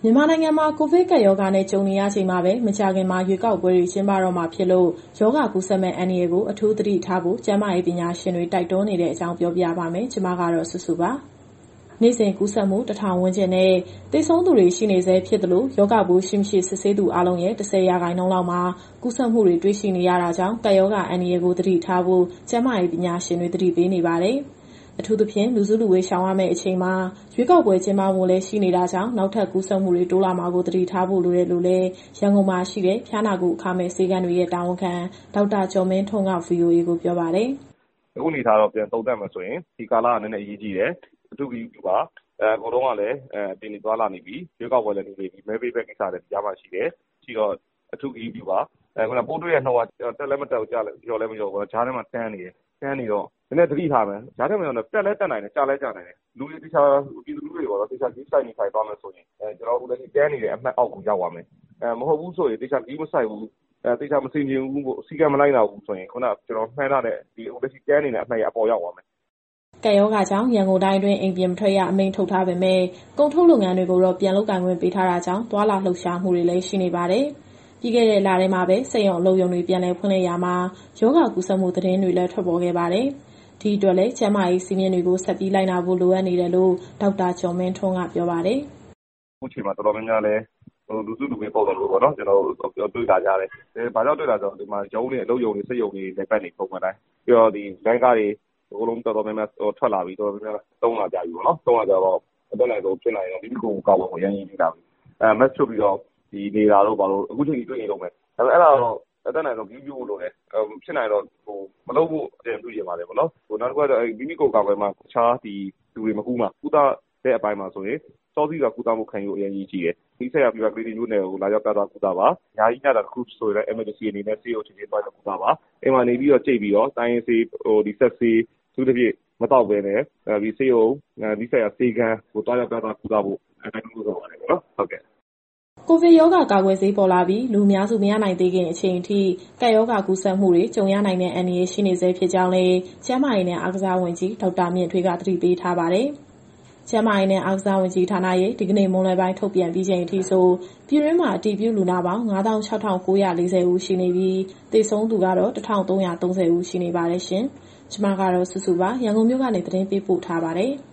မြန်မာနိုင်ငံမှာကိုဗစ်ကပ်ရောဂါနဲ့ကြုံနေရချိန်မှာပဲမကြာခင်မှာရွေးကောက်ပွဲတွေကျင်းပတော့မှာဖြစ်လို့ရောဂါကူးစက်မဲ့အန္တရာယ်ကိုအထူးသတိထားဖို့ကျန်းမာရေးပညာရှင်တွေတိုက်တွန်းနေတဲ့အကြောင်းပြောပြပါမယ်။ကျွန်မကတော့စုစုပါ။နေ့စဉ်ကူးစက်မှု1000ဝန်းကျင်နဲ့သေဆုံးသူတွေရှိနေဆဲဖြစ်သလိုရောဂါပိုးရှိမရှိစစ်ဆေးသူအလုံးရဲ့10%လောက်မှာကူးစက်မှုတွေတွေ့ရှိနေရတာကြောင့်ကပ်ရောဂါအန္တရာယ်ကိုသတိထားဖို့ကျန်းမာရေးပညာရှင်တွေသတိပေးနေပါတယ်။အထူးသဖြင့်လူစုလူဝေးရှောင်ရမယ့်အချိန်မှာရွေးကောက်ပွဲကျင်းပဖို့လည်းရှိနေတာကြောင့်နောက်ထပ်ကူးစက်မှုတွေတိုးလာမှာကိုသတိထားဖို့လိုတယ်လို့လည်းရန်ကုန်မှာရှိတဲ့ဖျားနာကုအခမဲ့ဆေးခန်းတွေရဲ့တာဝန်ခံဒေါက်တာကျော်မင်းထွန်းက VOA ကိုပြောပါတယ်။အခုအနေထားတော့ပြန်သုံးသပ်မှဆိုရင်ဒီကာလကနည်းနည်းအရေးကြီးတယ်။အထူးကြီးပါအကုန်လုံးကလည်းအပြင်သွားလာနေပြီရွေးကောက်ပွဲလည်းနေပြီမဲပေးဘက်ကိစ္စလည်းကြားမှရှိတယ်။ရှိတော့အထူးကြီးပါခုနပိုးတွေ့ရနှုန်းကတက်လည်းမတက်ဘူးကြားလည်းလျော်လည်းမလျော်ဘူး။ဂျားထဲမှာတန်းနေတယ်။တန်းနေတော့နည်းနည်းသတိထားမယ်။ဂျားထဲမှာတက်လည်းတက်နိုင်တယ်ကြားလည်းကြားနိုင်တယ်။လူတွေတခြားပြည်သူလူတွေပေါ့နော်တခြားကြီးဆိုင်နေဆိုင်သွားမယ်ဆိုရင်ကျွန်တော်တို့လည်းတန်းနေတဲ့အမှတ်အောက်ကိုရောက်သွားမယ်။မဟုတ်ဘူးဆိုရင်တခြားကြီးမဆိုင်ဘူးတေချာမစင်ကျင်ဘူးပေါ့စီကံမလိုက်နိုင်ဘူးဆိုရင်ခုနကျွန်တော်မှန်းထားတဲ့ဒီလက်ရှိတန်းနေတဲ့အမှတ်ရအပေါ်ရောက်သွားမယ်ကပ်ရောဂါကြောင့်ရန်ကုန်တိုင်းအတွင်းအိမ်ပြင်မထွက်ရအမိန့်ထုတ်ထားပေမဲ့ကုန်ထုတ်လုပ်ငန်းတွေကိုတော့ပြန်လုပ်ကိုင်ခွင့်ပေးထားတာကြောင့်သွာလာလှုပ်ရှားမှုတွေလည်းရှိနေပါတယ်။ပြီးခဲ့တဲ့လထဲမှာပဲစက်ရုံအလုပ်ရုံတွေပြန်လည်ဖွင့်လှစ်ရာမှာရောဂါကူးစက်မှုသတင်းတွေလည်းထွက်ပေါ်ခဲ့ပါတယ်။ဒီအတွက်လည်းကျန်းမာရေးစည်းမျဉ်းတွေကိုဆက်ပြီးလိုက်နာဖို့လိုအပ်နေတယ်လို့ဒေါက်တာကျော်မင်းထွန်းကပြောပါတယ်။အခုချိန်မှာတော်တော်များများလည်းလူစုလူဝေးပုံစံမျိုးပေါ့နော်ကျွန်တော်တွေ့လာကြတယ်။ဘာကြောင့်တွေ့လာဆိုတော့ဒီမှာရုံးတွေအလုပ်ရုံတွေစက်ရုံတွေလည်းပတ်နေပုံမှန်တိုင်းပြီးတော့ဒီလမ်းကားတွေအကုန်လုံးတော်တော်များများထွက်လာပြီးတော်တော်များများသုံးလာကြပြီပေါ့နော်။သုံးလာကြတော့အတက်နိုင်ဆုံးဖြစ်နိုင်တော့ဒီကိုကောက်ဖို့ရန်ရင်းနေတာပြီ။မက်ချုပ်ပြီးတော့ဒီနေတာတော့ဘာလို့အခုချိန်ကြီးတွေ့နေတော့မယ်။ဒါပေမဲ့အဲ့ဒါတော့အတက်နိုင်ဆုံးပြီးပြဖို့လိုတယ်။ဖြစ်နိုင်တော့မလုပ်ဖို့အကြံပြုချင်ပါတယ်ပေါ့နော်။နောက်တစ်ခုကတော့မိမိကိုယ်ကောက်ပွဲမှာတခြားဒီလူတွေမကူးမှာကုသတဲ့အပိုင်းမှာဆိုရင်စောစီးစွာကုသမှုခံယူအရင်ကြီးတယ်။ဒီဆက်ရပြီးတော့ပြည်သူမျိုးနယ်ကိုလာရောက်ပြသကုသပါ။ညာကြီးညတာတစ်ခုဆိုရင်လည်း emergency အနေနဲ့ဆေးရုံချင်းချင်းသွားရောက်ကုသပါ။အိမ်မှာနေပြီးတော့ကြိတ်ပြီးတော့တိုင်းရင်းဆေးဒီဆက်ဆေးသူတစ်ပြည့်မတော့ဘဲနဲ့ဒီဆေးရုံဒီဆက်ရဆေးကန်းကိုသွားရောက်ပြသကုသဖို့အဲ့ဒါလို့ဆိုပါတယ်နော်။ဟုတ်ကဲ့ကိုဗစ်ရောဂါကာကွယ်ဆေးပေါ်လာပြီးလူအများစုမရနိုင်သေးခင်အချိန်အထိကပ်ရောဂါကူးစက်မှုတွေကြုံရနိုင်တဲ့အန္တရာယ်ရှိနေဆဲဖြစ်ကြောင်းလည်းကျန်းမာရေးနဲ့အားကစားဝန်ကြီးဒေါက်တာမြင့်ထွေးကသတိပေးထားပါတယ်။ကျန်းမာရေးနဲ့အားကစားဝန်ကြီးဌာနရဲ့ဒီကနေ့မွန်းလွဲပိုင်းထုတ်ပြန်ပြီးချိန်အထိဆိုပြည်တွင်းမှာအတည်ပြုလူနာပေါင်း96,940 ဦးရှိနေပြီးသေဆုံးသူကတော့1,330 ဦးရှိနေပါတယ်ရှင်။ကျွန်မကတော့စုစုပါရန်ကုန်မြို့ကနေသတင်းပေးပို့ထားပါတယ်။